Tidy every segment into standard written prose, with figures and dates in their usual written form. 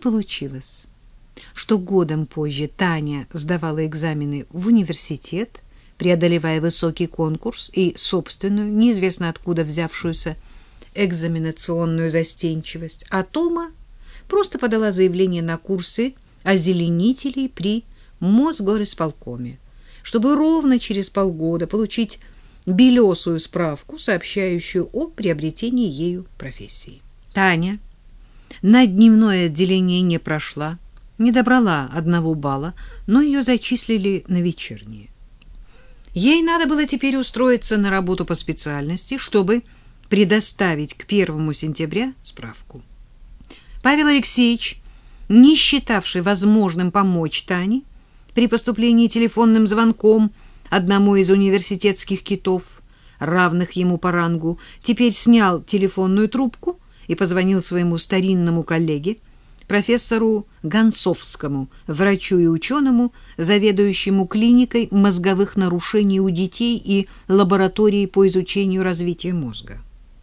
получилось, что годом позже Таня сдавала экзамены в университет, преодолевая высокий конкурс и собственную, неизвестно откуда взявшуюся экзаменационную застенчивость, а Тома просто подала заявление на курсы озеленителей при Мосгорисполкоме, чтобы ровно через полгода получить белесую справку, сообщающую о приобретении ею профессии. Таня на дневное отделение не прошла, не добрала 1 балла, но ее зачислили на вечернее. Ей надо было теперь устроиться на работу по специальности, чтобы предоставить к 1 сентября справку. Павел Алексеевич, не считавший возможным помочь Тане при поступлении телефонным звонком одному из университетских китов, равных ему по рангу, теперь снял телефонную трубку и позвонил своему старинному коллеге, профессору Гонцовскому, врачу и ученому, заведующему клиникой мозговых нарушений у детей и лабораторией по изучению развития мозга.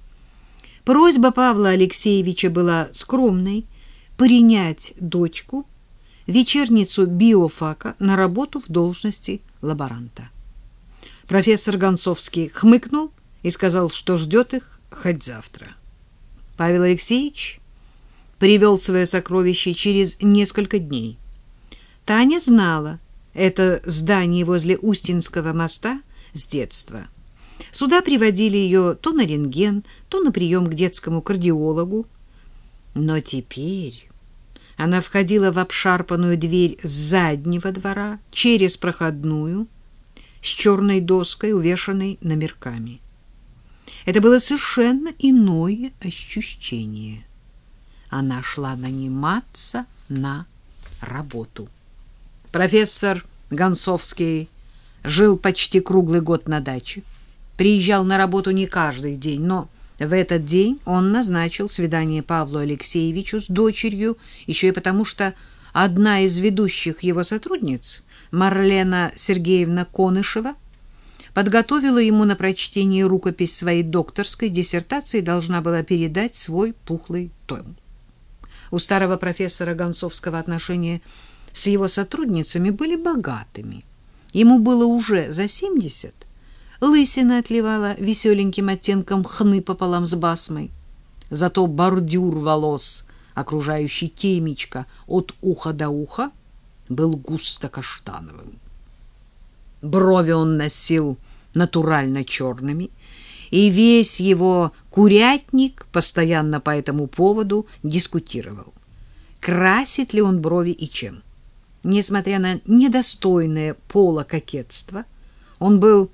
Просьба Павла Алексеевича была скромной — принять дочку, вечерницу биофака, на работу в должности лаборанта. Профессор Гонцовский хмыкнул и сказал, что ждет их хоть завтра. Павел Алексеевич привел свое сокровище через несколько дней. Таня знала это здание возле Устинского моста с детства. Сюда приводили ее то на рентген, то на прием к детскому кардиологу. Но теперь она входила в обшарпанную дверь с заднего двора через проходную с черной доской, увешанной номерками. Это было совершенно иное ощущение. Она шла наниматься на работу. Профессор Гонцовский жил почти круглый год на даче. Приезжал на работу не каждый день, но в этот день он назначил свидание Павлу Алексеевичу с дочерью, еще и потому, что одна из ведущих его сотрудниц, Марлена Сергеевна Конышева, подготовила ему на прочтение рукопись своей докторской диссертации и должна была передать свой пухлый том. У старого профессора Гонцовского отношения с его сотрудницами были богатыми. Ему было уже за 70, лысина отливала веселеньким оттенком хны пополам с басмой. Зато бордюр волос, окружающий темечко от уха до уха, был густо каштановым. Брови он носил натурально черными, и весь его курятник постоянно по этому поводу дискутировал, красит ли он брови и чем. Несмотря на недостойное пола кокетство, он был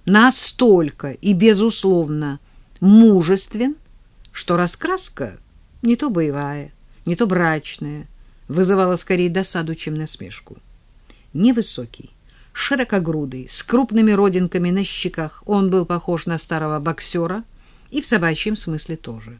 настолько и безусловно мужествен, что раскраска, не то боевая, не то брачная, вызывала скорее досаду, чем насмешку. Невысокий, широкогрудый, с крупными родинками на щеках, он был похож на старого боксера и в собачьем смысле тоже.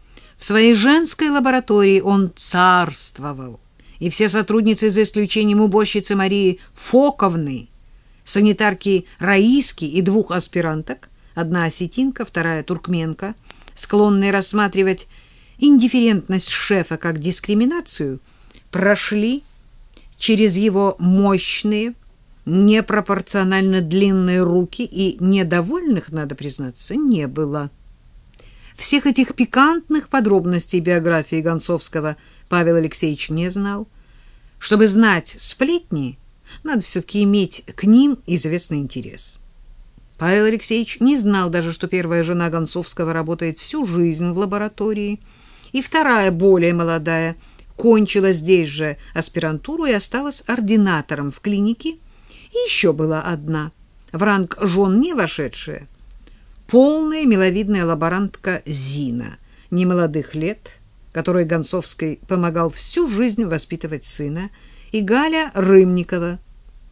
В своей женской лаборатории он царствовал, и все сотрудницы, за исключением уборщицы Марии Фоковны, санитарки Раиски и 2 аспиранток, одна осетинка, вторая туркменка, склонные рассматривать индифферентность шефа как дискриминацию, прошли через его мощные, непропорционально длинные руки, и недовольных, надо признаться, не было. Всех этих пикантных подробностей биографии Гонцовского Павел Алексеевич не знал. Чтобы знать сплетни, надо все-таки иметь к ним известный интерес. Павел Алексеевич не знал даже, что первая жена Гонцовского работает всю жизнь в лаборатории, и вторая, более молодая, кончила здесь же аспирантуру и осталась ординатором в клинике, и еще была одна, в ранг жен не вошедшая, полная миловидная лаборантка Зина, немолодых лет, которой Гонцовский помогал всю жизнь воспитывать сына, и Галя Рымникова,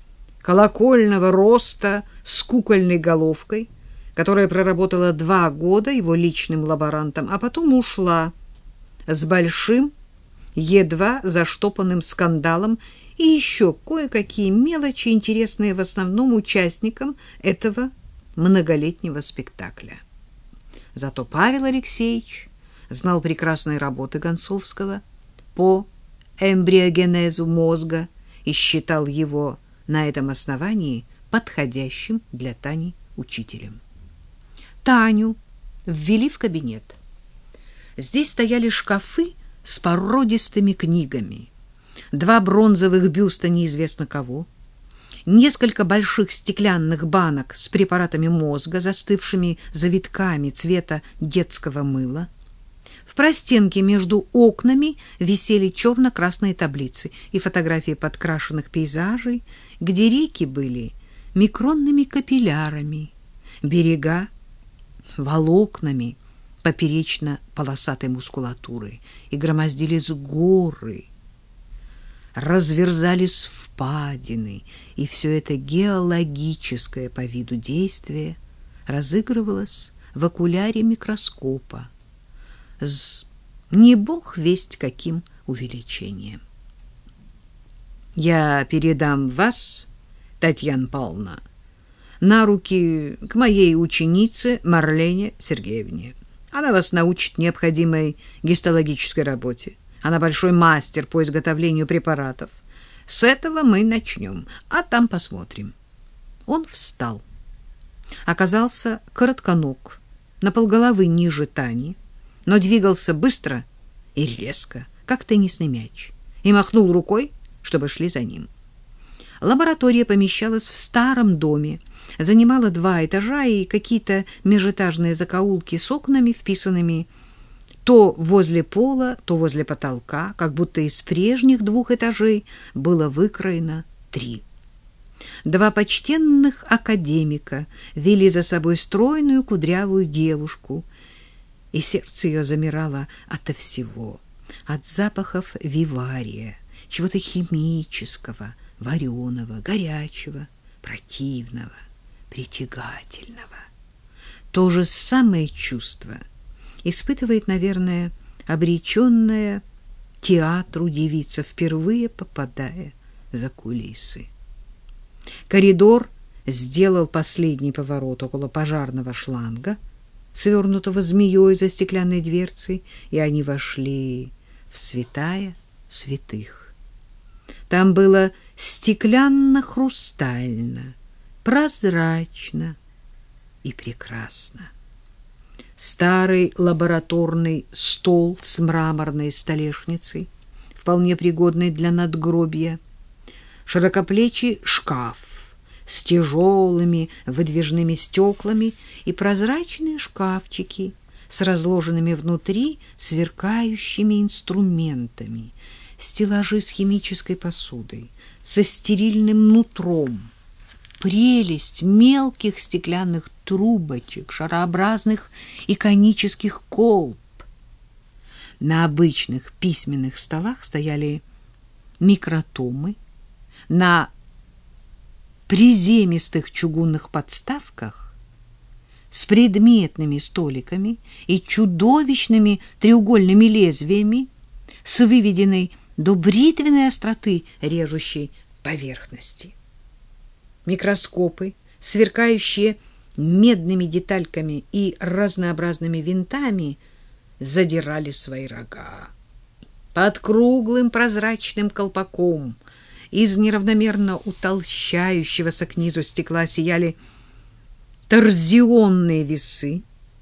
колокольного роста с кукольной головкой, которая проработала 2 года его личным лаборантом, а потом ушла с большим, едва заштопанным скандалом и еще кое-какие мелочи, интересные в основном участникам этого многолетнего спектакля. Зато Павел Алексеевич знал прекрасные работы Гонцовского по эмбриогенезу мозга и считал его на этом основании подходящим для Тани учителем. Таню ввели в кабинет. Здесь стояли шкафы с породистыми книгами, 2 бронзовых бюста неизвестно кого, несколько больших стеклянных банок с препаратами мозга, застывшими завитками цвета детского мыла. В простенке между окнами висели черно-красные таблицы и фотографии подкрашенных пейзажей, где реки были микронными капиллярами, берега волокнами поперечно-полосатой мускулатуры, и громоздились горы, разверзались впадины, и все это геологическое по виду действие разыгрывалось в окуляре микроскопа с не бог весть каким увеличением. Я передам вас, Татьяна Павловна, на руки к моей ученице Марлене Сергеевне. Она вас научит необходимой гистологической работе. Она большой мастер по изготовлению препаратов. С этого мы начнем, а там посмотрим. Он встал. Оказался коротконог, на полголовы ниже Тани, но двигался быстро и резко, как теннисный мяч, и махнул рукой, чтобы шли за ним. Лаборатория помещалась в старом доме, занимала 2 этажа и какие-то межэтажные закоулки с окнами, вписанными то возле пола, то возле потолка, как будто из прежних 2 этажей было выкроено 3. 2 почтенных академика вели за собой стройную кудрявую девушку, и сердце ее замирало ото всего, от запахов вивария, чего-то химического, вареного, горячего, противного, притягательного. То же самое чувство испытывает, наверное, обреченная театру девица, впервые попадая за кулисы. Коридор сделал последний поворот около пожарного шланга, свернутого змеей за стеклянной дверцей, и они вошли в святая святых. Там было стеклянно-хрустально, прозрачно и прекрасно. Старый лабораторный стол с мраморной столешницей, вполне пригодный для надгробия, широкоплечий шкаф с тяжелыми выдвижными стеклами и прозрачные шкафчики с разложенными внутри сверкающими инструментами, стеллажи с химической посудой, со стерильным нутром, прелесть мелких стеклянных трубочек, шарообразных и конических колб. На обычных письменных столах стояли микротомы, на приземистых чугунных подставках с предметными столиками и чудовищными треугольными лезвиями с выведенной до бритвенной остроты режущей поверхности. Микроскопы, сверкающие медными детальками и разнообразными винтами, задирали свои рога. Под круглым прозрачным колпаком из неравномерно утолщающегося к низу стекла сияли торзионные весы,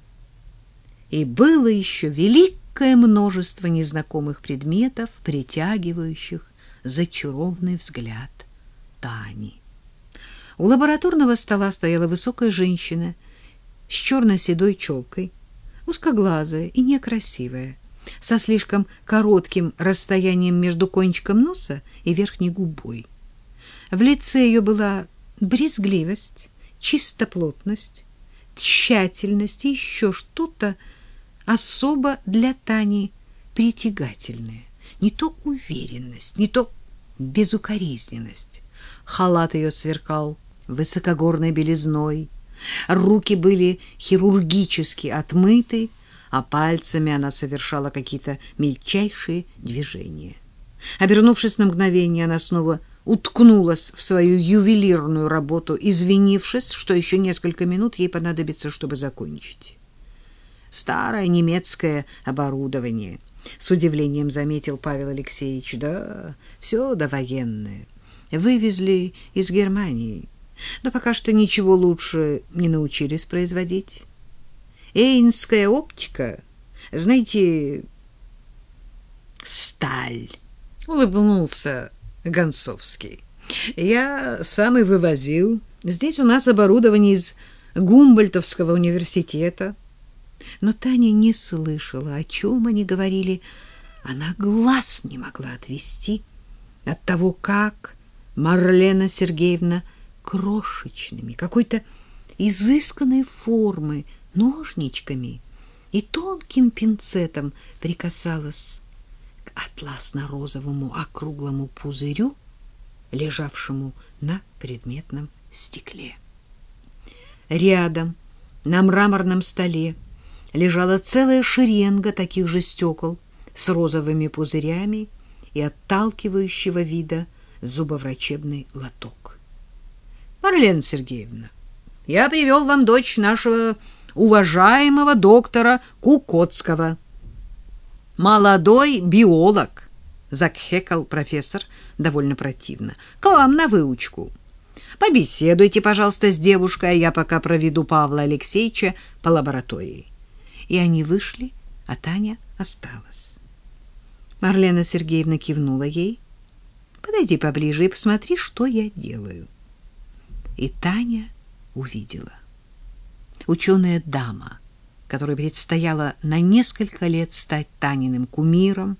и было еще великое множество незнакомых предметов, притягивающих зачарованный взгляд Тани. У лабораторного стола стояла высокая женщина с черно-седой челкой, узкоглазая и некрасивая, со слишком коротким расстоянием между кончиком носа и верхней губой. В лице ее была брезгливость, чистоплотность, тщательность и еще что-то особо для Тани притягательное. Не то уверенность, не то безукоризненность. Халат ее сверкал высокогорной белизной, руки были хирургически отмыты, а пальцами она совершала какие-то мельчайшие движения. Обернувшись на мгновение, она снова уткнулась в свою ювелирную работу, извинившись, что еще несколько минут ей понадобится, чтобы закончить. Старое немецкое оборудование, С удивлением заметил Павел Алексеевич. Да, все довоенное. Вывезли из Германии, но пока что ничего лучше не научились производить. Эйнская оптика, знаете, сталь, улыбнулся Гонцовский. Я сам и вывозил. Здесь у нас оборудование из Гумбольдтовского университета. Но Таня не слышала, о чем они говорили. Она глаз не могла отвести от того, как Марлена Сергеевна крошечными, какой-то изысканной формы ножничками и тонким пинцетом прикасалась к атласно-розовому округлому пузырю, лежавшему на предметном стекле. Рядом на мраморном столе лежала целая шеренга таких же стекол с розовыми пузырями и отталкивающего вида зубоврачебный лоток. Марлена Сергеевна, я привел вам дочь нашего уважаемого доктора Кукоцкого. Молодой биолог, закхекал профессор довольно противно. К вам на выучку. Побеседуйте, пожалуйста, с девушкой, а я пока проведу Павла Алексеевича по лаборатории. И они вышли, а Таня осталась. Марлена Сергеевна кивнула ей. Подойди поближе и посмотри, что я делаю. И Таня увидела. Ученая дама, которой предстояло на несколько лет стать Таниным кумиром,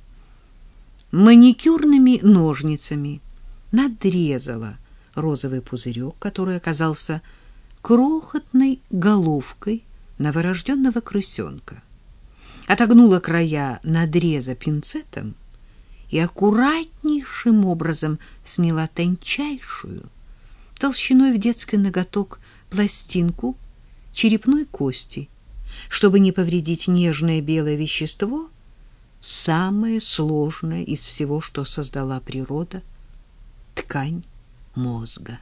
маникюрными ножницами надрезала розовый пузырек, который оказался крохотной головкой новорожденного крысенка, отогнула края надреза пинцетом и аккуратнейшим образом сняла тончайшую, толщиной в детский ноготок, пластинку черепной кости, чтобы не повредить нежное белое вещество, самое сложное из всего, что создала природа — ткань мозга.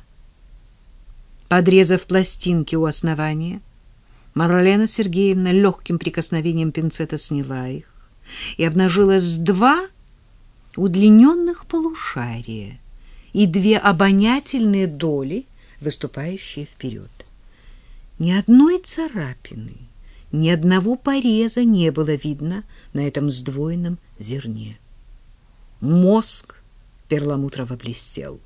Подрезав пластинки у основания, Марлена Сергеевна легким прикосновением пинцета сняла их, и обнажилось два удлиненных полушария и две обонятельные доли, выступающие вперед. Ни одной царапины, ни одного пореза не было видно на этом сдвоенном зерне. Мозг перламутрово блестел.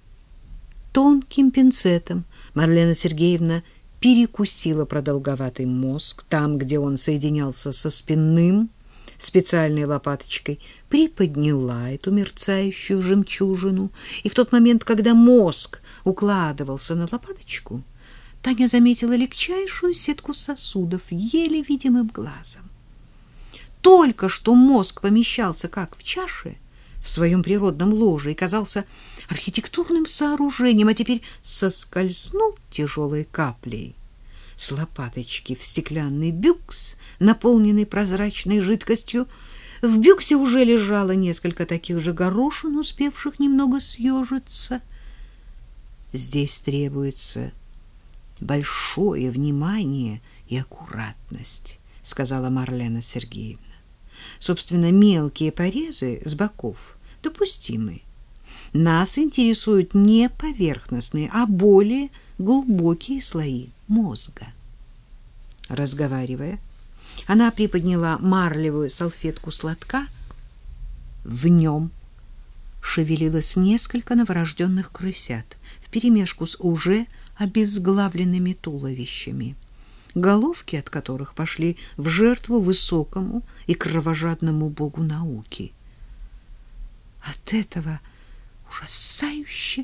Тонким пинцетом Марлена Сергеевна перекусила продолговатый мозг там, где он соединялся со спинным, специальной лопаточкой приподняла эту мерцающую жемчужину, и в тот момент, когда мозг укладывался на лопаточку, Таня заметила легчайшую сетку сосудов еле видимым глазом. Только что мозг помещался как в чаше, в своем природном ложе, и казался архитектурным сооружением, а теперь соскользнул тяжелой каплей с лопаточки в стеклянный бюкс, наполненный прозрачной жидкостью. В бюксе уже лежало несколько таких же горошин, успевших немного съежиться. Здесь требуется большое внимание и аккуратность, сказала Марлена Сергеевна. Собственно, мелкие порезы с боков допустимы. Нас интересуют не поверхностные, а более глубокие слои мозга. Разговаривая, она приподняла марлевую салфетку с лотка. В нем шевелилось несколько новорожденных крысят вперемешку с уже обезглавленными туловищами, головки от которых пошли в жертву высокому и кровожадному богу науки. От этого ужасающе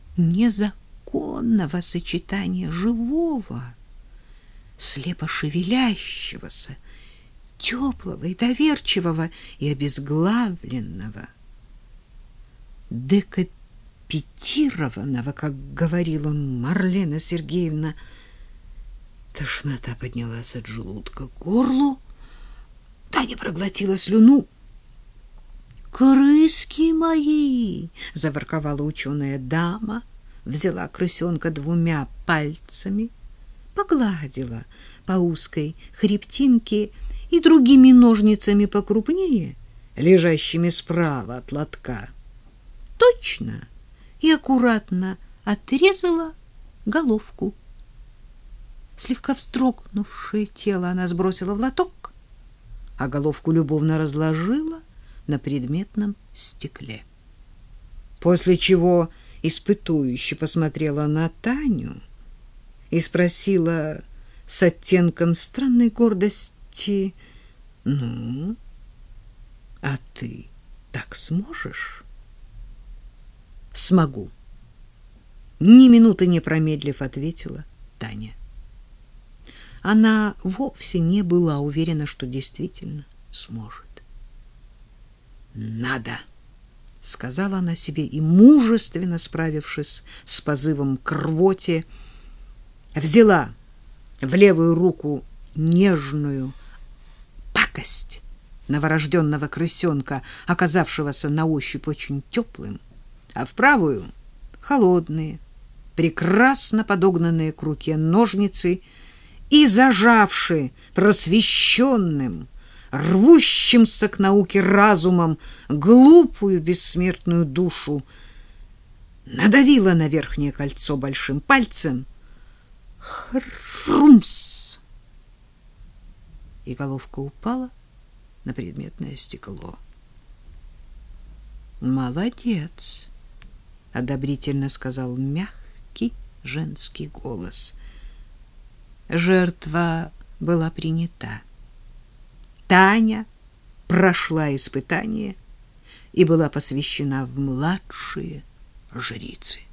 незаконного сочетания живого, слепо шевелящегося, теплого и доверчивого и обезглавленного, декапитированного, как говорила Марлена Сергеевна. Тошнота поднялась от желудка к горлу. Таня проглотила слюну. «Крыски мои!» — заворковала ученая дама, взяла крысенка двумя пальцами, погладила по узкой хребтинке и другими ножницами покрупнее лежащими справа от лотка, точно и аккуратно отрезала головку. Слегка вздрогнувшее тело она сбросила в лоток, а головку любовно разложила на предметном стекле. После чего испытующе посмотрела на Таню и спросила с оттенком странной гордости: «Ну, а ты так сможешь?» «Смогу», — ни минуты не промедлив ответила Таня. Она вовсе не была уверена, что действительно сможет. «Надо», — сказала она себе и, мужественно справившись с позывом к рвоте, взяла в левую руку нежную пакость новорожденного крысенка, оказавшегося на ощупь очень теплым, а в правую — холодные, прекрасно подогнанные к руке ножницы, и, зажавши просвещенным, рвущимся к науке разумом глупую бессмертную душу, надавила на верхнее кольцо большим пальцем. Хрумс! И головка упала на предметное стекло. «Молодец!» — одобрительно сказал мягкий женский голос. Жертва была принята. Таня прошла испытание и была посвящена в младшие жрицы.